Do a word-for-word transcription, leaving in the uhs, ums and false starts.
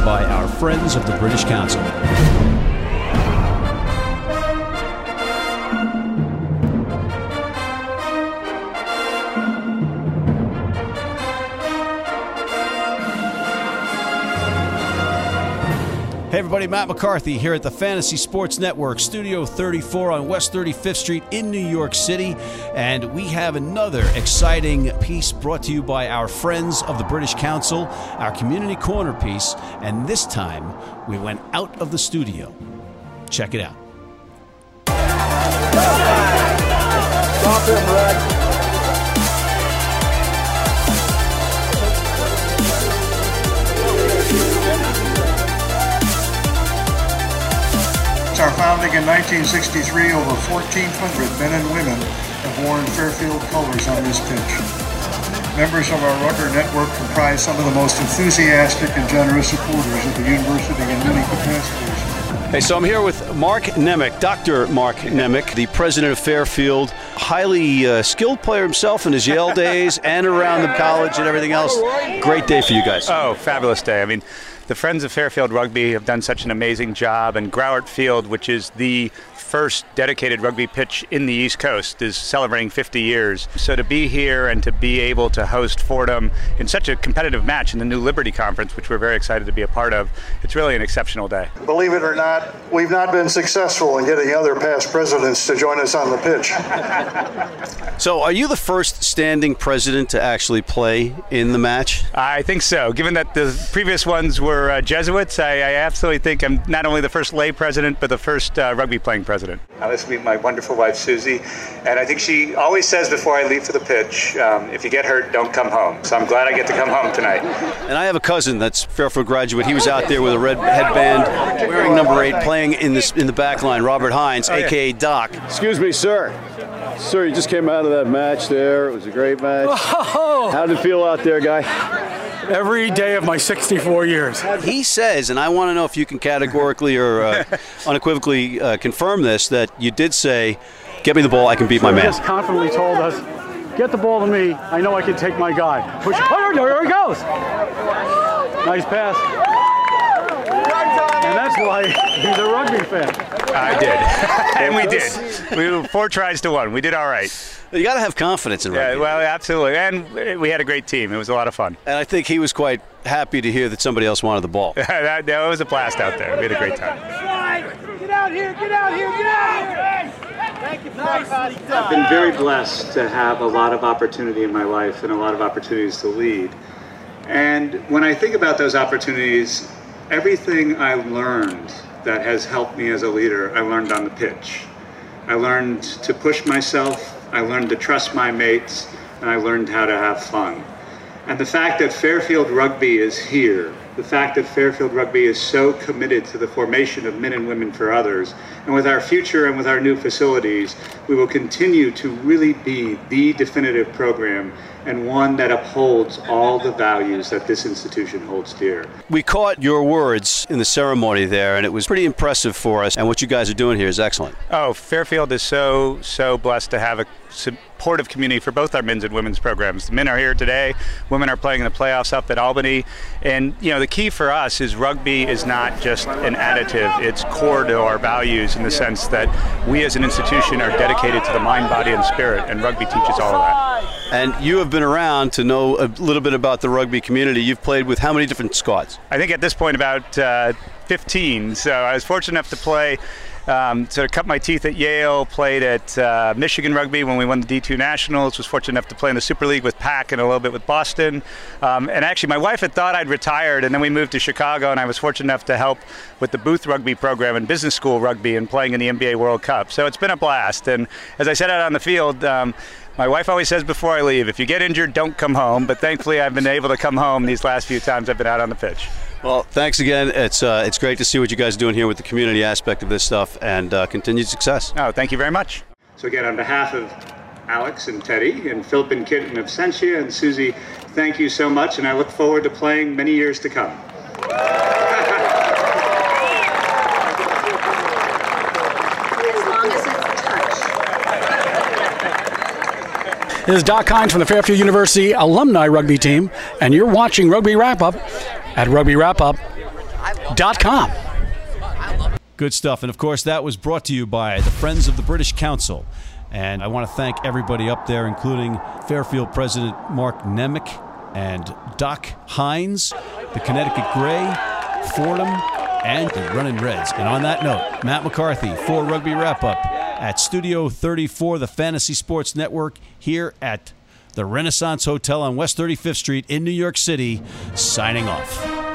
by our friends of the British Council. Hey everybody, Matt McCarthy here at the Fantasy Sports Network, Studio thirty-four on West thirty-fifth Street in New York City. And we have another exciting piece brought to you by our friends of the British Council, our Community Corner piece. And this time, we went out of the studio. Check it out. Stop him, Red. Our founding in nineteen sixty-three, over fourteen hundred men and women have worn Fairfield colors on this pitch. Members of our Rugger network comprise some of the most enthusiastic and generous supporters of the university in many capacities. Hey, so I'm here with Mark Nemec, Doctor Mark Nemec, the president of Fairfield, highly uh, skilled player himself in his Yale days and around the college and everything else. Great day for you guys. Oh, fabulous day. I mean, the Friends of Fairfield Rugby have done such an amazing job, and Growart Field, which is the first dedicated rugby pitch in the East Coast, is celebrating fifty years. So to be here and to be able to host Fordham in such a competitive match in the New Liberty Conference, which we're very excited to be a part of, it's really an exceptional day. Believe it or not, we've not been successful in getting other past presidents to join us on the pitch. So are you the first standing president to actually play in the match? I think so. Given that the previous ones were uh, Jesuits, I, I absolutely think I'm not only the first lay president, but the first uh, rugby playing president. Now, this will be my wonderful wife, Susie, and I think she always says before I leave for the pitch, um, if you get hurt, don't come home. So I'm glad I get to come home tonight. And I have a cousin that's Fairfield graduate. He was out there with a red headband, wearing number eight, playing in this in the back line, Robert Hines, oh, yeah. a k a. Doc. Excuse me, sir. Sir, you just came out of that match there. It was a great match. Oh. How did it feel out there, guy? Every day of my sixty-four years. He says, and I want to know if you can categorically or uh, unequivocally uh, confirm this, that you did say, get me the ball, I can beat my man. He just confidently told us, get the ball to me, I know I can take my guy. Push, oh, there he goes. Nice pass. And that's why he's a rugby fan. I did. And we did. We were four tries to one. We did all right. You got to have confidence in rugby. Yeah, well, absolutely. And we had a great team. It was a lot of fun. And I think he was quite happy to hear that somebody else wanted the ball. that, that was a blast out there. We had a great time. Get out here, get out here, get out here. Thank you, nice. I've been very blessed to have a lot of opportunity in my life and a lot of opportunities to lead. And when I think about those opportunities, everything I learned that has helped me as a leader, I learned on the pitch. I learned to push myself, I learned to trust my mates, and I learned how to have fun. And the fact that Fairfield Rugby is here, the fact that Fairfield Rugby is so committed to the formation of men and women for others, and with our future and with our new facilities, we will continue to really be the definitive program and one that upholds all the values that this institution holds dear. We caught your words in the ceremony there, and it was pretty impressive for us, and what you guys are doing here is excellent. Oh, Fairfield is so, so blessed to have a supportive community for both our men's and women's programs. The men are here today, women are playing in the playoffs up at Albany, and you know the key for us is rugby is not just an additive, it's core to our values in the sense that we as an institution are dedicated to the mind, body, and spirit, and rugby teaches all of that. And you have been around to know a little bit about the rugby community. You've played with how many different squads? I think at this point about uh, fifteen, so I was fortunate enough to play Um, so I cut my teeth at Yale, played at uh, Michigan Rugby when we won the D two Nationals, was fortunate enough to play in the Super League with Pack and a little bit with Boston. Um, and actually, my wife had thought I'd retired, and then we moved to Chicago, and I was fortunate enough to help with the Booth Rugby program and business school rugby and playing in the N B A World Cup. So it's been a blast. And as I said out on the field, um, my wife always says before I leave, if you get injured, don't come home. But thankfully, I've been able to come home these last few times I've been out on the pitch. Well, thanks again. It's uh, it's great to see what you guys are doing here with the community aspect of this stuff, and uh, continued success. Oh, thank you very much. So again, on behalf of Alex and Teddy and Philip and Kit and Absentia and Susie, thank you so much, and I look forward to playing many years to come. This is Doc Hines from the Fairfield University Alumni Rugby Team, and you're watching Rugby Wrap-Up at Rugby Wrap-Up dot com. Good stuff. And, of course, that was brought to you by the Friends of the British Council. And I want to thank everybody up there, including Fairfield President Mark Nemec and Doc Hines, the Connecticut Gray, Fordham, and the Runnin' Reds. And on that note, Matt McCarthy for Rugby Wrap-Up at Studio thirty-four, the Fantasy Sports Network, here at the Renaissance Hotel on West thirty-fifth Street in New York City, signing off.